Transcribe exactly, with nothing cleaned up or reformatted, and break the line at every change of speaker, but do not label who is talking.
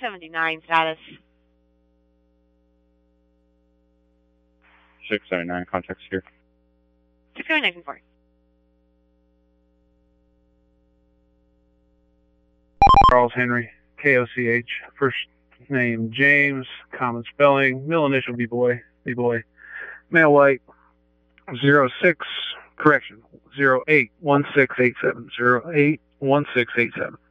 seventy-nine status.
six seventy-nine, contacts here.
six seventy-nine four.
Charles Henry, K O C H, first name James, common spelling, middle initial B-boy, B-boy, male white, zero six, correction, zero eight one six eight seven, zero eight one six eight seven.